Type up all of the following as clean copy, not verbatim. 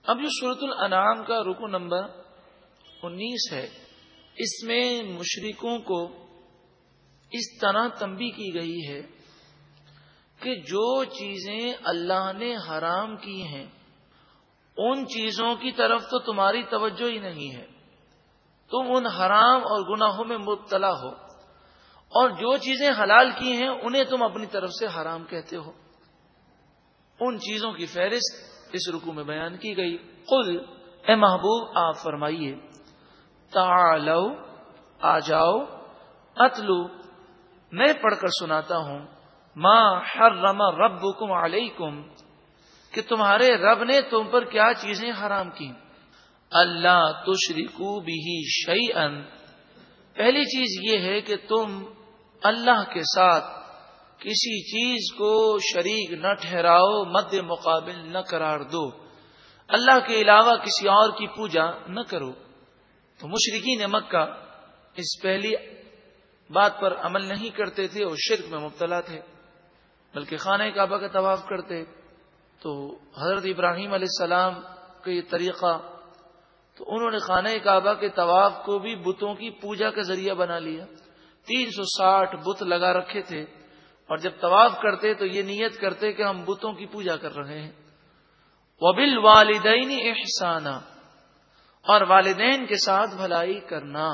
اب جو سورۃ الانعام کا رکو نمبر 19 ہے، اس میں مشرکوں کو اس طرح تنبیہ کی گئی ہے کہ جو چیزیں اللہ نے حرام کی ہیں ان چیزوں کی طرف تو تمہاری توجہ ہی نہیں ہے، تم ان حرام اور گناہوں میں مبتلا ہو، اور جو چیزیں حلال کی ہیں انہیں تم اپنی طرف سے حرام کہتے ہو۔ ان چیزوں کی فہرست اس رکوع میں بیان کی گئی۔ قل، اے محبوب آپ فرمائیے، تعالو، آ جاؤ، اتلو، میں پڑھ کر سناتا ہوں، ما حرم ربکم علیکم، کہ تمہارے رب نے تم پر کیا چیزیں حرام کی۔ اللہ تشرکو بہ شیئا، پہلی چیز یہ ہے کہ تم اللہ کے ساتھ کسی چیز کو شریک نہ ٹھہراؤ، مد مقابل نہ قرار دو، اللہ کے علاوہ کسی اور کی پوجا نہ کرو۔ تو مشرکین مکہ اس پہلی بات پر عمل نہیں کرتے تھے اور شرک میں مبتلا تھے، بلکہ خانہ کعبہ کا طواف کرتے۔ تو حضرت ابراہیم علیہ السلام کا یہ طریقہ، تو انہوں نے خانہ کعبہ کے طواف کو بھی بتوں کی پوجا کا ذریعہ بنا لیا۔ 360 بت لگا رکھے تھے، اور جب طواف کرتے تو یہ نیت کرتے کہ ہم بتوں کی پوجا کر رہے ہیں۔ وَبِالْوَالِدَيْنِ إِحْسَانًا، اور والدین کے ساتھ بھلائی کرنا۔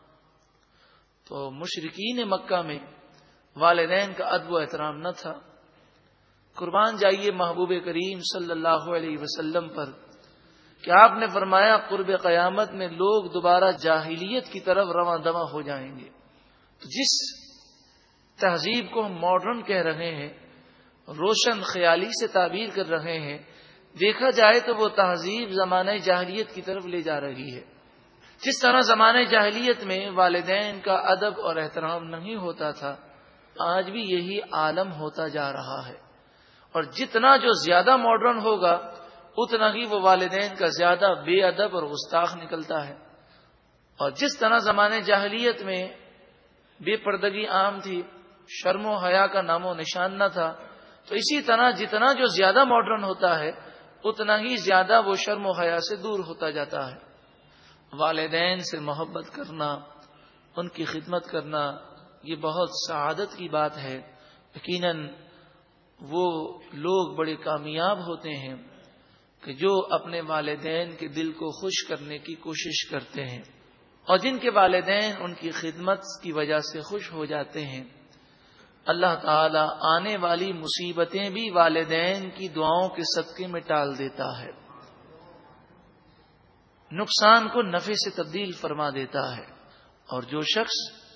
تو مشرکین مکہ میں والدین کا ادب و احترام نہ تھا۔ قربان جائیے محبوب کریم صلی اللہ علیہ وسلم پر کہ آپ نے فرمایا قرب قیامت میں لوگ دوبارہ جاہلیت کی طرف رواں دواں ہو جائیں گے۔ تو جس تہذیب کو ہم ماڈرن کہہ رہے ہیں، روشن خیالی سے تعبیر کر رہے ہیں، دیکھا جائے تو وہ تہذیب زمانہ جاہلیت کی طرف لے جا رہی ہے۔ جس طرح زمانہ جاہلیت میں والدین کا ادب اور احترام نہیں ہوتا تھا، آج بھی یہی عالم ہوتا جا رہا ہے، اور جتنا جو زیادہ ماڈرن ہوگا اتنا ہی وہ والدین کا زیادہ بے ادب اور گستاخ نکلتا ہے۔ اور جس طرح زمانے جاہلیت میں بے پردگی عام تھی، شرم و حیا کا نام و نشان نہ تھا، تو اسی طرح جتنا جو زیادہ ماڈرن ہوتا ہے اتنا ہی زیادہ وہ شرم و حیا سے دور ہوتا جاتا ہے۔ والدین سے محبت کرنا، ان کی خدمت کرنا، یہ بہت سعادت کی بات ہے۔ یقیناً وہ لوگ بڑے کامیاب ہوتے ہیں کہ جو اپنے والدین کے دل کو خوش کرنے کی کوشش کرتے ہیں، اور جن کے والدین ان کی خدمت کی وجہ سے خوش ہو جاتے ہیں۔ اللہ تعالی آنے والی مصیبتیں بھی والدین کی دعاؤں کے صدقے میں ٹال دیتا ہے، نقصان کو نفع سے تبدیل فرما دیتا ہے۔ اور جو شخص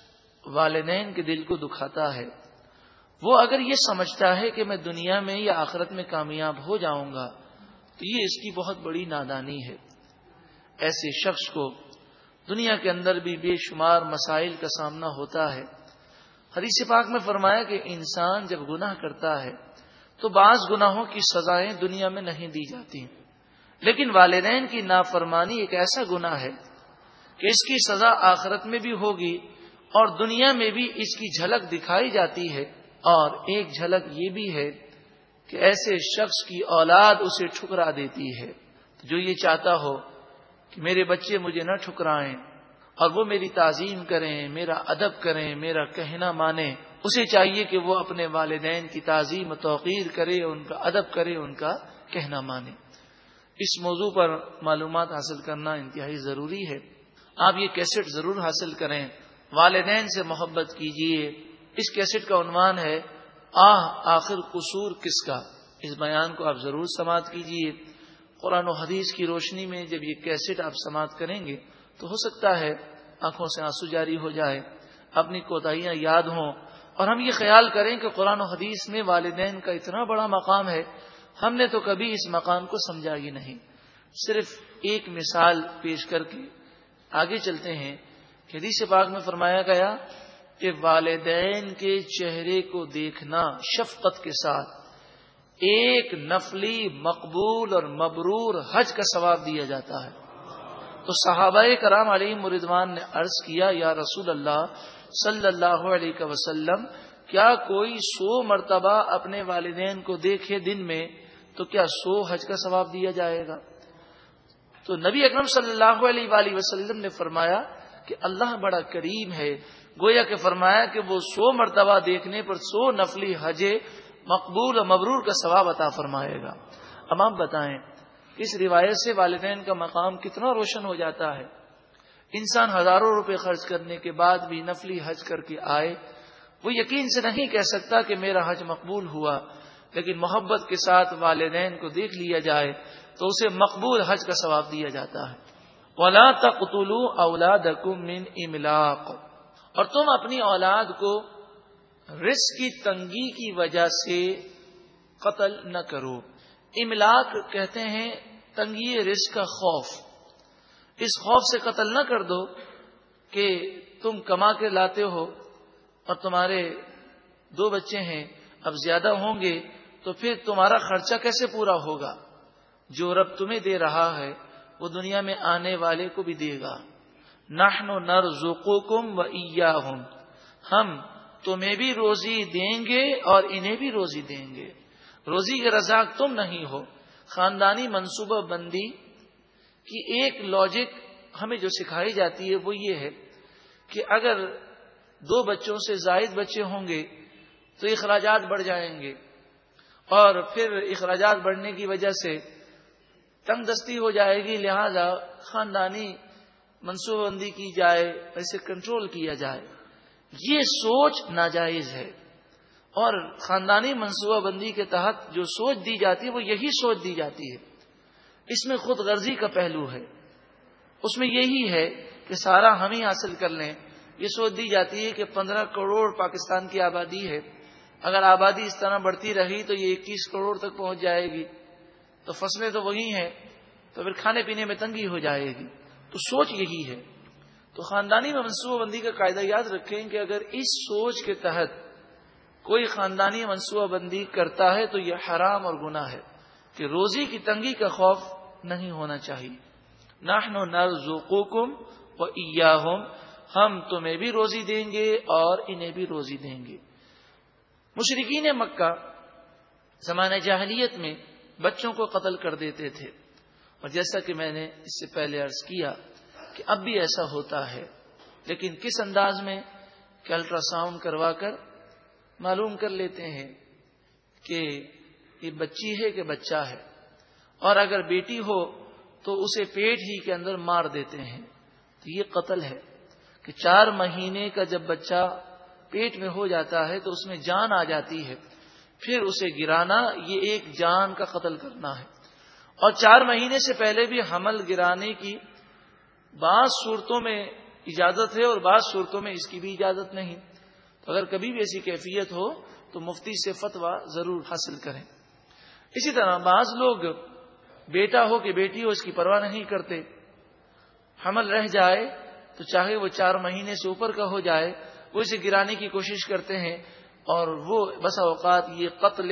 والدین کے دل کو دکھاتا ہے، وہ اگر یہ سمجھتا ہے کہ میں دنیا میں یا آخرت میں کامیاب ہو جاؤں گا، تو یہ اس کی بہت بڑی نادانی ہے۔ ایسے شخص کو دنیا کے اندر بھی بے شمار مسائل کا سامنا ہوتا ہے۔ حدیث پاک میں فرمایا کہ انسان جب گناہ کرتا ہے تو بعض گناہوں کی سزائیں دنیا میں نہیں دی جاتی، لیکن والدین کی نافرمانی ایک ایسا گناہ ہے کہ اس کی سزا آخرت میں بھی ہوگی اور دنیا میں بھی اس کی جھلک دکھائی جاتی ہے۔ اور ایک جھلک یہ بھی ہے کہ ایسے شخص کی اولاد اسے ٹھکرا دیتی ہے۔ جو یہ چاہتا ہو کہ میرے بچے مجھے نہ ٹھکرائیں اور وہ میری تعظیم کریں، میرا ادب کریں، میرا کہنا مانیں، اسے چاہیے کہ وہ اپنے والدین کی تعظیم و توقیر کرے، ان کا ادب کرے، ان کا کہنا مانے۔ اس موضوع پر معلومات حاصل کرنا انتہائی ضروری ہے۔ آپ یہ کیسٹ ضرور حاصل کریں، والدین سے محبت کیجیے۔ اس کیسٹ کا عنوان ہے آخر قصور کس کا۔ اس بیان کو آپ ضرور سماعت کیجیے۔ قرآن و حدیث کی روشنی میں جب یہ کیسٹ آپ سماعت کریں گے تو ہو سکتا ہے آنکھوں سے آنسو جاری ہو جائے، اپنی کوتاہیاں یاد ہوں، اور ہم یہ خیال کریں کہ قرآن و حدیث میں والدین کا اتنا بڑا مقام ہے، ہم نے تو کبھی اس مقام کو سمجھا ہی نہیں۔ صرف ایک مثال پیش کر کے آگے چلتے ہیں کہ حدیث پاک میں فرمایا گیا کہ والدین کے چہرے کو دیکھنا شفقت کے ساتھ ایک نفلی مقبول اور مبرور حج کا ثواب دیا جاتا ہے۔ تو صحابہ کرام علیہم رضوان نے عرض کیا، یا رسول اللہ صلی اللہ علیہ وسلم، کیا کوئی 100 مرتبہ اپنے والدین کو دیکھے دن میں تو کیا 100 حج کا ثواب دیا جائے گا؟ تو نبی اکرم صلی اللہ علیہ وآلہ وسلم نے فرمایا کہ اللہ بڑا کریم ہے، گویا کہ فرمایا کہ وہ 100 مرتبہ دیکھنے پر 100 نفلی حج مقبول و مبرور کا ثواب عطا فرمائے گا۔ اب آپ بتائیں اس روایت سے والدین کا مقام کتنا روشن ہو جاتا ہے۔ انسان ہزاروں روپے خرچ کرنے کے بعد بھی نفلی حج کر کے آئے، وہ یقین سے نہیں کہہ سکتا کہ میرا حج مقبول ہوا، لیکن محبت کے ساتھ والدین کو دیکھ لیا جائے تو اسے مقبول حج کا ثواب دیا جاتا ہے۔ وَلَا تَقْتُلُوا أَوْلَادَكُم مِّنْ إِمْلَاقٍ، اور تم اپنی اولاد کو رزق کی تنگی کی وجہ سے قتل نہ کرو۔ املاق کہتے ہیں تنگی رزق کا خوف، اس خوف سے قتل نہ کر دو کہ تم کما کے لاتے ہو اور تمہارے 2 بچے ہیں، اب زیادہ ہوں گے تو پھر تمہارا خرچہ کیسے پورا ہوگا؟ جو رب تمہیں دے رہا ہے وہ دنیا میں آنے والے کو بھی دے گا۔ نحن نرزقکم وإیاہم، ہم تمہیں بھی روزی دیں گے اور انہیں بھی روزی دیں گے۔ روزی کے رزاق تم نہیں ہو۔ خاندانی منصوبہ بندی کی ایک لاجک ہمیں جو سکھائی جاتی ہے وہ یہ ہے کہ اگر 2 بچوں سے زائد بچے ہوں گے تو اخراجات بڑھ جائیں گے، اور پھر اخراجات بڑھنے کی وجہ سے تنگ دستی ہو جائے گی، لہذا خاندانی منصوبہ بندی کی جائے، اسے کنٹرول کیا جائے۔ یہ سوچ ناجائز ہے، اور خاندانی منصوبہ بندی کے تحت جو سوچ دی جاتی ہے وہ یہی سوچ دی جاتی ہے، اس میں خود غرضی کا پہلو ہے، اس میں یہی ہے کہ سارا ہم ہی حاصل کر لیں۔ یہ سوچ دی جاتی ہے کہ 15 کروڑ پاکستان کی آبادی ہے، اگر آبادی اس طرح بڑھتی رہی تو یہ 21 کروڑ تک پہنچ جائے گی، تو فصلیں تو وہی ہیں، تو پھر کھانے پینے میں تنگی ہو جائے گی۔ تو سوچ یہی ہے۔ تو خاندانی منصوبہ بندی کا قاعدہ یاد رکھیں کہ اگر اس سوچ کے تحت کوئی خاندانی منصوبہ بندی کرتا ہے تو یہ حرام اور گناہ ہے، کہ روزی کی تنگی کا خوف نہیں ہونا چاہیے۔ نحن نرزقکم وإیاہم، ہم تمہیں بھی روزی دیں گے اور انہیں بھی روزی دیں گے۔ مشرکین مکہ زمانہ جاہلیت میں بچوں کو قتل کر دیتے تھے، اور جیسا کہ میں نے اس سے پہلے عرض کیا کہ اب بھی ایسا ہوتا ہے، لیکن کس انداز میں کہ الٹرا ساؤنڈ کروا کر معلوم کر لیتے ہیں کہ یہ بچی ہے کہ بچہ ہے، اور اگر بیٹی ہو تو اسے پیٹ ہی کے اندر مار دیتے ہیں۔ تو یہ قتل ہے کہ 4 مہینے کا جب بچہ پیٹ میں ہو جاتا ہے تو اس میں جان آ جاتی ہے، پھر اسے گرانا یہ ایک جان کا قتل کرنا ہے۔ اور 4 مہینے سے پہلے بھی حمل گرانے کی بعض صورتوں میں اجازت ہے اور بعض صورتوں میں اس کی بھی اجازت نہیں۔ تو اگر کبھی بھی ایسی کیفیت ہو تو مفتی سے فتویٰ ضرور حاصل کریں۔ اسی طرح بعض لوگ بیٹا ہو کہ بیٹی ہو اس کی پرواہ نہیں کرتے، حمل رہ جائے تو چاہے وہ 4 مہینے سے اوپر کا ہو جائے وہ اسے گرانے کی کوشش کرتے ہیں، اور وہ بسا اوقات یہ قتل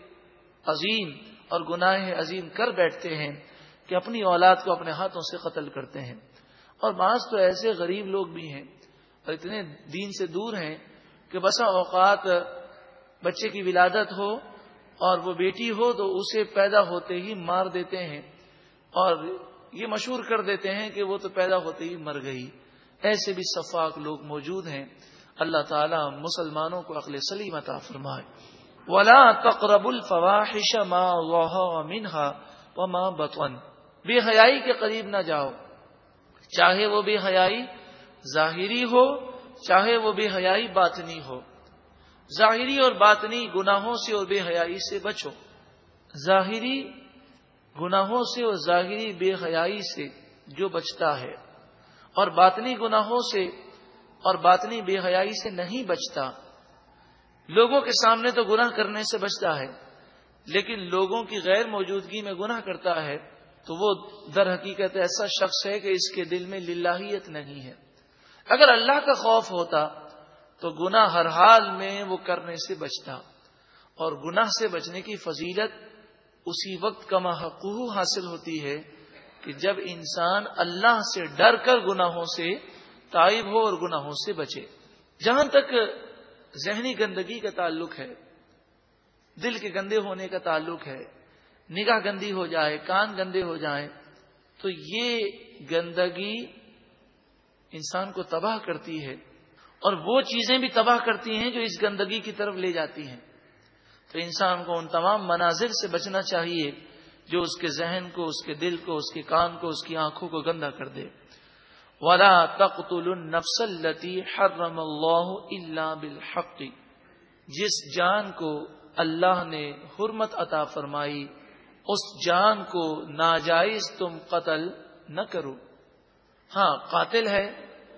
عظیم اور گناہ عظیم کر بیٹھتے ہیں کہ اپنی اولاد کو اپنے ہاتھوں سے قتل کرتے ہیں۔ اور بعض تو ایسے غریب لوگ بھی ہیں اور اتنے دین سے دور ہیں کہ بسا اوقات بچے کی ولادت ہو اور وہ بیٹی ہو تو اسے پیدا ہوتے ہی مار دیتے ہیں، اور یہ مشہور کر دیتے ہیں کہ وہ تو پیدا ہوتے ہی مر گئی۔ ایسے بھی سفاک لوگ موجود ہیں۔ اللہ تعالی مسلمانوں کو عقل سلیم عطا فرمائے۔ وَلَا تَقْرَبُوا الْفَوَاحِشَ مَا ظَهَرَ مِنْهَا وَمَا بَطَنَ، بے حیائی کے قریب نہ جاؤ، چاہے وہ بے حیائی ظاہری ہو چاہے وہ بے حیائی باطنی ہو۔ ظاہری اور باطنی گناہوں سے اور بے حیائی سے بچو۔ ظاہری گناہوں سے اور ظاہری بے حیائی سے جو بچتا ہے، اور باطنی گناہوں سے اور باطنی بے حیائی سے نہیں بچتا، لوگوں کے سامنے تو گناہ کرنے سے بچتا ہے لیکن لوگوں کی غیر موجودگی میں گناہ کرتا ہے، تو وہ در حقیقت ایسا شخص ہے کہ اس کے دل میں للہیت نہیں ہے۔ اگر اللہ کا خوف ہوتا تو گناہ ہر حال میں وہ کرنے سے بچتا، اور گناہ سے بچنے کی فضیلت اسی وقت کما حقوق حاصل ہوتی ہے کہ جب انسان اللہ سے ڈر کر گناہوں سے تائب ہو اور گناہوں سے بچے۔ جہاں تک ذہنی گندگی کا تعلق ہے، دل کے گندے ہونے کا تعلق ہے، نگاہ گندی ہو جائے، کان گندے ہو جائیں، تو یہ گندگی انسان کو تباہ کرتی ہے، اور وہ چیزیں بھی تباہ کرتی ہیں جو اس گندگی کی طرف لے جاتی ہیں۔ تو انسان کو ان تمام مناظر سے بچنا چاہیے جو اس کے ذہن کو، اس کے دل کو، اس کے کان کو، اس کی آنکھوں کو گندا کر دے۔ وَلَا تَقْتُلُوا النَّفْسَ الَّتِي حَرَّمَ اللَّهُ إِلَّا بِالْحَقِّ، جس جان کو اللہ نے حرمت عطا فرمائی اس جان کو ناجائز تم قتل نہ کرو۔ ہاں، قاتل ہے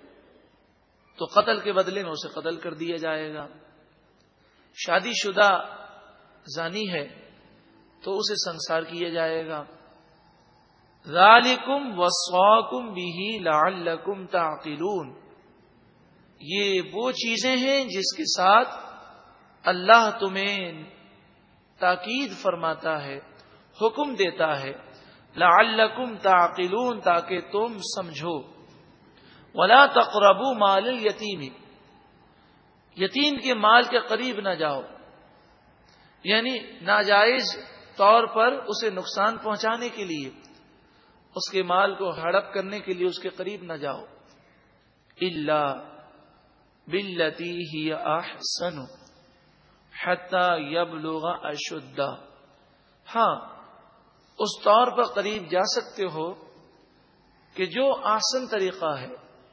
تو قتل کے بدلے میں اسے قتل کر دیا جائے گا، شادی شدہ زانی ہے تو اسے سنسار کیا جائے گا۔ ذالکم وصاکم بہ لعلکم تعقلون، یہ وہ چیزیں ہیں جس کے ساتھ اللہ تمہیں تاکید فرماتا ہے، حکم دیتا ہے، لعلکم تعقلون، تاکہ تم سمجھو۔ ولا تقربوا مال الیتیم، یتیم کے مال کے قریب نہ جاؤ، یعنی ناجائز طور پر اسے نقصان پہنچانے کے لیے، اس کے مال کو ہڑپ کرنے کے لیے اس کے قریب نہ جاؤ۔ الا باللتی ہی احسن حتی یبلغ اشدہ، ہاں اس طور پر قریب جا سکتے ہو کہ جو احسن طریقہ ہے۔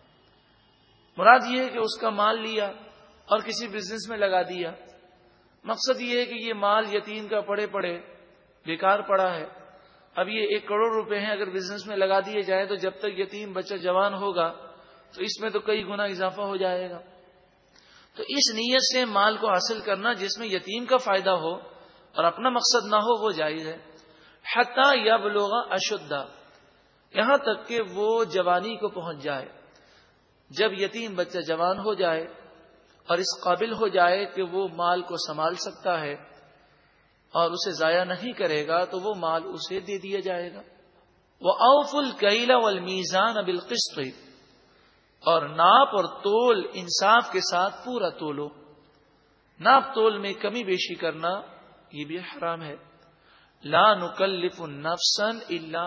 مراد یہ ہے کہ اس کا مال لیا اور کسی بزنس میں لگا دیا، مقصد یہ ہے کہ یہ مال یتیم کا پڑے پڑے بیکار پڑا ہے، اب یہ 1 کروڑ روپے ہیں، اگر بزنس میں لگا دیے جائیں تو جب تک یتیم بچہ جوان ہوگا تو اس میں تو کئی گنا اضافہ ہو جائے گا۔ تو اس نیت سے مال کو حاصل کرنا جس میں یتیم کا فائدہ ہو اور اپنا مقصد نہ ہو وہ جائز ہے۔ حتی یبلغ اشدہ، یہاں تک کہ وہ جوانی کو پہنچ جائے۔ جب یتیم بچہ جوان ہو جائے اور اس قابل ہو جائے کہ وہ مال کو سنبھال سکتا ہے اور اسے ضائع نہیں کرے گا تو وہ مال اسے دے دیا جائے گا۔ وَأَوْفُوا الْكَيْلَ وَالْمِيزَانَ بِالْقِسْطِ، اور ناپ اور تول انصاف کے ساتھ پورا تولو۔ ناپ تول میں کمی بیشی کرنا یہ بھی حرام ہے۔ لا نکلف نفسا الا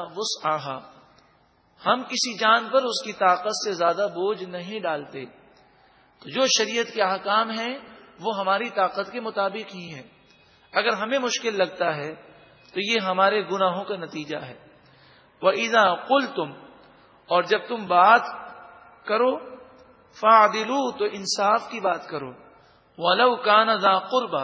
وسعها، ہم کسی جان پر اس کی طاقت سے زیادہ بوجھ نہیں ڈالتے۔ تو جو شریعت کے احکام ہیں وہ ہماری طاقت کے مطابق ہی ہیں، اگر ہمیں مشکل لگتا ہے تو یہ ہمارے گناہوں کا نتیجہ ہے۔ وَإِذَا قُلْتُمْ، اور جب تم بات کرو، فَعْدِلُوا، تو انصاف کی بات کرو، وَلَوْ كَانَ ذَا قُرْبَى،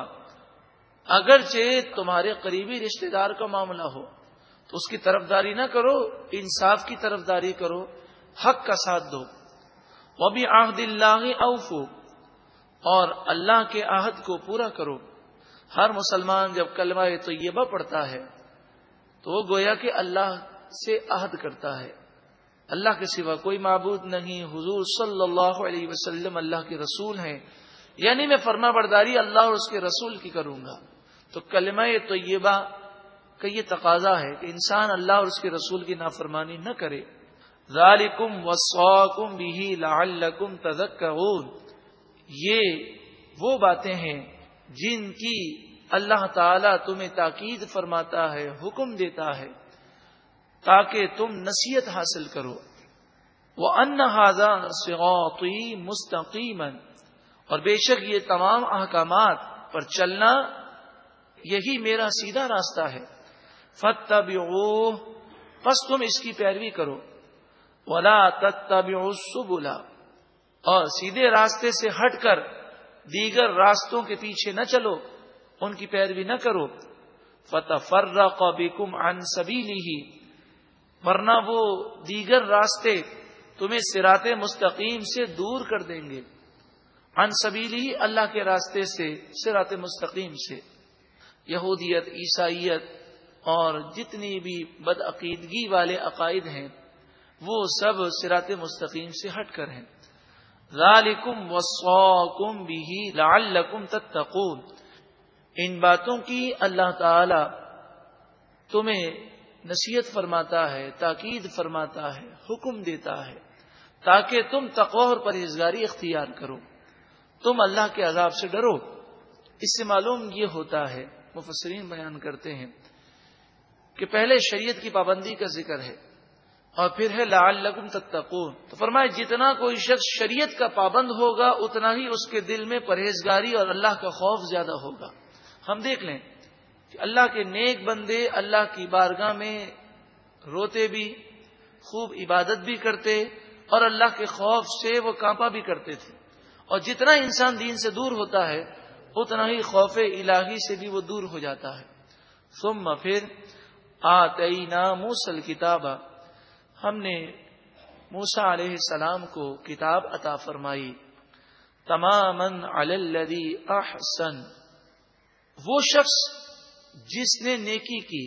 اگرچہ تمہارے قریبی رشتہ دار کا معاملہ ہو تو اس کی طرفداری نہ کرو، انصاف کی طرفداری کرو، حق کا ساتھ دو۔ وَبِعَهْدِ اللَّهِ أَوْفُوا، اور اللہ کے عہد کو پورا کرو۔ ہر مسلمان جب کلمہ طیبہ پڑھتا ہے تو وہ گویا کہ اللہ سے عہد کرتا ہے، اللہ کے سوا کوئی معبود نہیں، حضور صلی اللہ علیہ وسلم اللہ کے رسول ہیں، یعنی میں فرما برداری اللہ اور اس کے رسول کی کروں گا۔ تو کلمہ طیبہ کا یہ تقاضا ہے کہ انسان اللہ اور اس کے رسول کی نافرمانی نہ کرے۔ ذالکم وصاکم بہ لعلکم تذکرون، یہ وہ باتیں ہیں جن کی اللہ تعالیٰ تمہیں تاکید فرماتا ہے، حکم دیتا ہے تاکہ تم نصیحت حاصل کرو۔ وَأَنَّ هَذَا صِرَاطِي مُسْتَقِيمًا، اور بے شک یہ تمام احکامات پر چلنا یہی میرا سیدھا راستہ ہے۔ فَاتَّبِعُوهُ، پس تم اس کی پیروی کرو۔ وَلَا تَتَّبِعُوا السُّبُلَ، اور سیدھے راستے سے ہٹ کر دیگر راستوں کے پیچھے نہ چلو، ان کی پیروی نہ کرو۔ فَتَفَرَّقَ بِكُمْ عَنْ سَبِيلِهِ، ورنہ وہ دیگر راستے تمہیں صراط مستقیم سے دور کر دیں گے۔ عن سبیلہ، اللہ کے راستے سے، صراط مستقیم سے۔ یہودیت، عیسائیت اور جتنی بھی بدعقیدگی والے عقائد ہیں وہ سب صراط مستقیم سے ہٹ کر ہیں۔ ذالکم وصاکم بہ لعلکم تتقون، ان باتوں کی اللہ تعالی تمہیں نصیحت فرماتا ہے، تاکید فرماتا ہے، حکم دیتا ہے تاکہ تم تقوی اور پرہیزگاری اختیار کرو، تم اللہ کے عذاب سے ڈرو۔ اس سے معلوم یہ ہوتا ہے، مفسرین بیان کرتے ہیں کہ پہلے شریعت کی پابندی کا ذکر ہے اور پھر ہے لعلکم تتقون. تو فرمایا جتنا کوئی شخص شریعت کا پابند ہوگا اتنا ہی اس کے دل میں پرہیزگاری اور اللہ کا خوف زیادہ ہوگا. ہم دیکھ لیں کہ اللہ کے نیک بندے اللہ کی بارگاہ میں روتے بھی، خوب عبادت بھی کرتے، اور اللہ کے خوف سے وہ کانپا بھی کرتے تھے. اور جتنا انسان دین سے دور ہوتا ہے اتنا ہی خوف الہی سے بھی وہ دور ہو جاتا ہے. ثم پھر آتینا موسی الکتاب، ہم نے موسیٰ علیہ السلام کو کتاب عطا فرمائی. تماما علی الذی احسن، وہ شخص جس نے نیکی کی،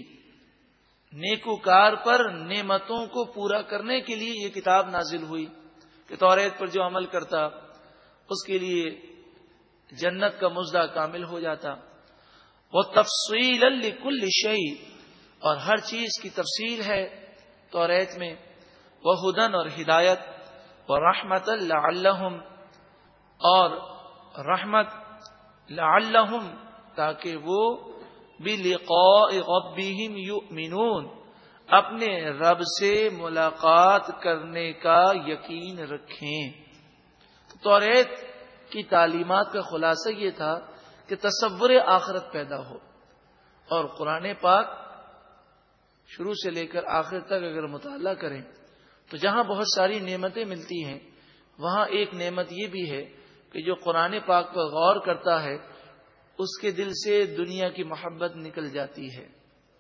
نیکوکار پر نعمتوں کو پورا کرنے کے لیے یہ کتاب نازل ہوئی کہ توریت پر جو عمل کرتا اس کے لیے جنت کا مزدہ کامل ہو جاتا. وہ تفصیل لکل شیء، اور ہر چیز کی تفصیل ہے توریت میں. وہ ہدن، اور ہدایت. وہ رحمت لعلہم، اور رحمت لعلہم، تاکہ وہ بلقاء ربہم یؤمنون، اپنے رب سے ملاقات کرنے کا یقین رکھیں. توریت کی تعلیمات کا خلاصہ یہ تھا کہ تصور آخرت پیدا ہو. اور قرآن پاک شروع سے لے کر آخر تک اگر مطالعہ کریں تو جہاں بہت ساری نعمتیں ملتی ہیں وہاں ایک نعمت یہ بھی ہے کہ جو قرآن پاک پر غور کرتا ہے اس کے دل سے دنیا کی محبت نکل جاتی ہے.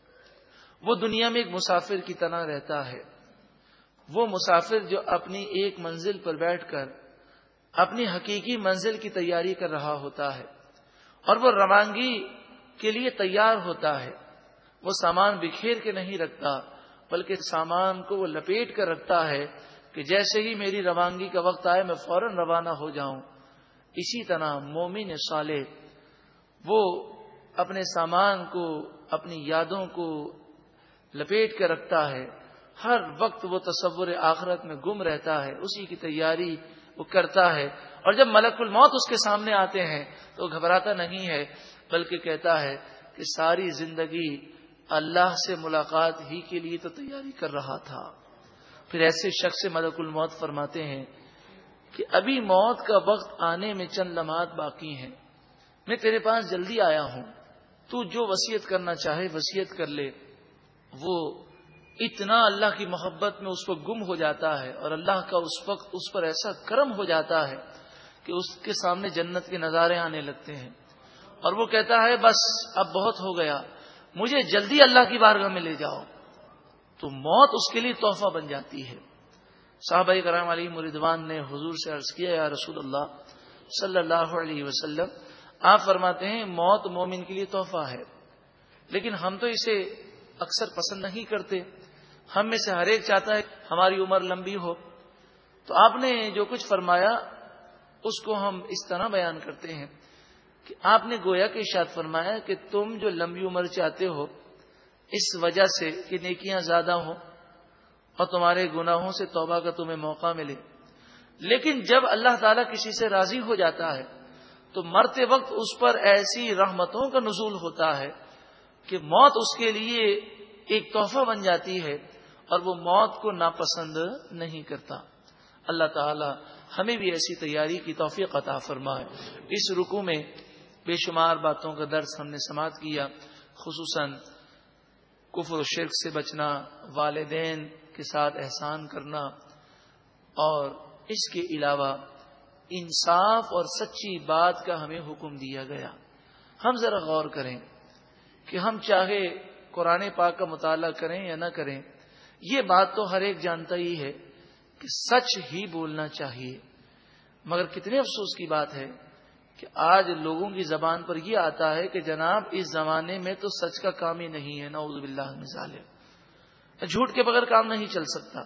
وہ دنیا میں ایک مسافر کی طرح رہتا ہے. وہ مسافر جو اپنی ایک منزل پر بیٹھ کر اپنی حقیقی منزل کی تیاری کر رہا ہوتا ہے اور وہ روانگی کے لیے تیار ہوتا ہے. وہ سامان بکھیر کے نہیں رکھتا بلکہ سامان کو وہ لپیٹ کر رکھتا ہے کہ جیسے ہی میری روانگی کا وقت آئے میں فوراً روانہ ہو جاؤں. اسی طرح مومن صالح وہ اپنے سامان کو، اپنی یادوں کو لپیٹ کر رکھتا ہے. ہر وقت وہ تصور آخرت میں گم رہتا ہے، اسی کی تیاری وہ کرتا ہے. اور جب ملک الموت اس کے سامنے آتے ہیں تو وہ گھبراتا نہیں ہے بلکہ کہتا ہے کہ ساری زندگی اللہ سے ملاقات ہی کے لیے تو تیاری کر رہا تھا. پھر ایسے شخص سے ملک الموت فرماتے ہیں کہ ابھی موت کا وقت آنے میں چند لمحات باقی ہیں، میں تیرے پاس جلدی آیا ہوں، تو جو وصیت کرنا چاہے وصیت کر لے. وہ اتنا اللہ کی محبت میں اس وقت گم ہو جاتا ہے اور اللہ کا اس وقت اس پر ایسا کرم ہو جاتا ہے کہ اس کے سامنے جنت کے نظارے آنے لگتے ہیں اور وہ کہتا ہے بس اب بہت ہو گیا، مجھے جلدی اللہ کی بارگاہ میں لے جاؤ. تو موت اس کے لیے تحفہ بن جاتی ہے. صحابہ کرام علیہم رضوان نے حضور سے عرض کیا یا رسول اللہ صلی اللہ علیہ وسلم، آپ فرماتے ہیں موت مومن کے لیے تحفہ ہے، لیکن ہم تو اسے اکثر پسند نہیں کرتے. ہم میں سے ہر ایک چاہتا ہے ہماری عمر لمبی ہو. تو آپ نے جو کچھ فرمایا اس کو ہم اس طرح بیان کرتے ہیں کہ آپ نے گویا کہ ارشاد فرمایا کہ تم جو لمبی عمر چاہتے ہو اس وجہ سے کہ نیکیاں زیادہ ہوں اور تمہارے گناہوں سے توبہ کا تمہیں موقع ملے، لیکن جب اللہ تعالیٰ کسی سے راضی ہو جاتا ہے تو مرتے وقت اس پر ایسی رحمتوں کا نزول ہوتا ہے کہ موت اس کے لیے ایک تحفہ بن جاتی ہے اور وہ موت کو ناپسند نہیں کرتا. اللہ تعالی ہمیں بھی ایسی تیاری کی توفیق عطا فرمائے. اس رکوع میں بے شمار باتوں کا درس ہم نے سماعت کیا، خصوصاً کفر و شرک سے بچنا، والدین کے ساتھ احسان کرنا، اور اس کے علاوہ انصاف اور سچی بات کا ہمیں حکم دیا گیا. ہم ذرا غور کریں کہ ہم چاہے قرآن پاک کا مطالعہ کریں یا نہ کریں، یہ بات تو ہر ایک جانتا ہی ہے کہ سچ ہی بولنا چاہیے. مگر کتنے افسوس کی بات ہے کہ آج لوگوں کی زبان پر یہ آتا ہے کہ جناب اس زمانے میں تو سچ کا کام ہی نہیں ہے، نعوذ باللہ من ذالک، جھوٹ کے بغیر کام نہیں چل سکتا.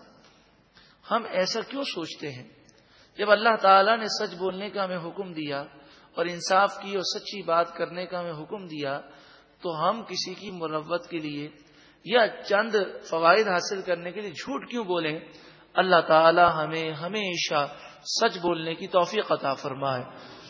ہم ایسا کیوں سوچتے ہیں؟ جب اللہ تعالیٰ نے سچ بولنے کا ہمیں حکم دیا اور انصاف کی اور سچی بات کرنے کا ہمیں حکم دیا تو ہم کسی کی مروت کے لیے یا چند فوائد حاصل کرنے کے لیے جھوٹ کیوں بولیں؟ اللہ تعالی ہمیں ہمیشہ سچ بولنے کی توفیق عطا فرمائے.